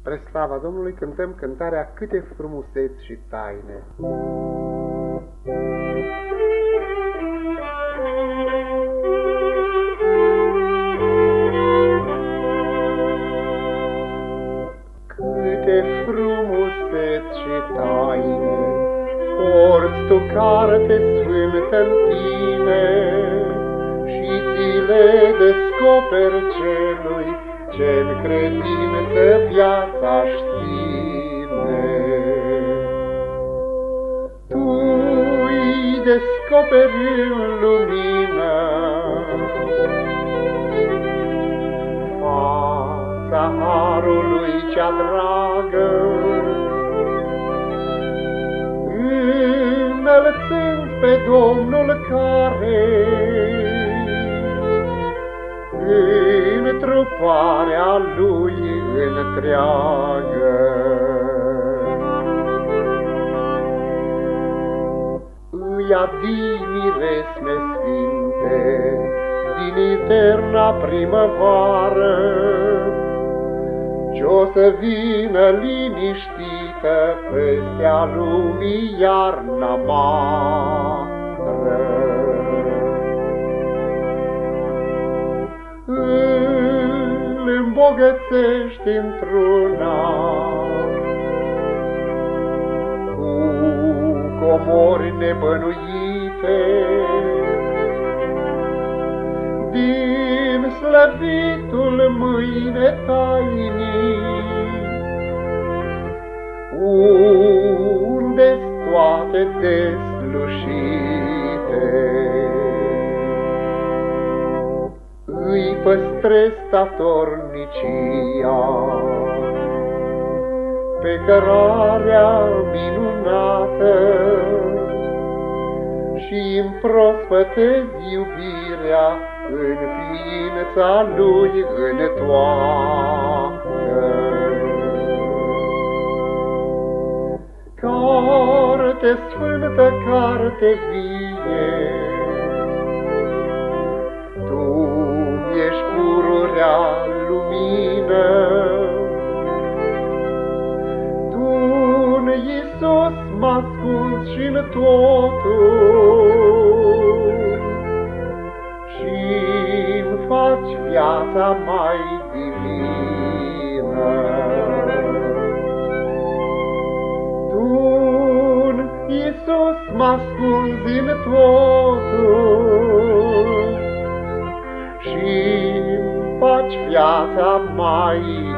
Spre slava Domnului cântăm cântarea Câte frumuseți și taine. Câte frumuseți și taine porți tu, carte sfântă-n tine, și ți le descoperi celui ce-n credință viața-și ține. Tu-i descoperi în lumină fața harului cea dragă, înălțând pe Domnul care întruparea lui întreagă îi adii miresme sfinte din eterna primăvară, ce-o să vină liniștită peste-a lumii iarna amară. Îmbogățești într-una cu comori nebănuite din slăvitul mâine tainic, unde-s toate deslușite. Îi păstrez statornicia pe cărarea minunată și-mi prospătez iubirea în ființa lui întoată. Carte sfântă, carte vie, ești pururea lumină, Tu-n Iisus m-a ascuns și-n totul și-mi faci viața mai divină. Tu-n Iisus m-a ascuns din totul și faci viața mai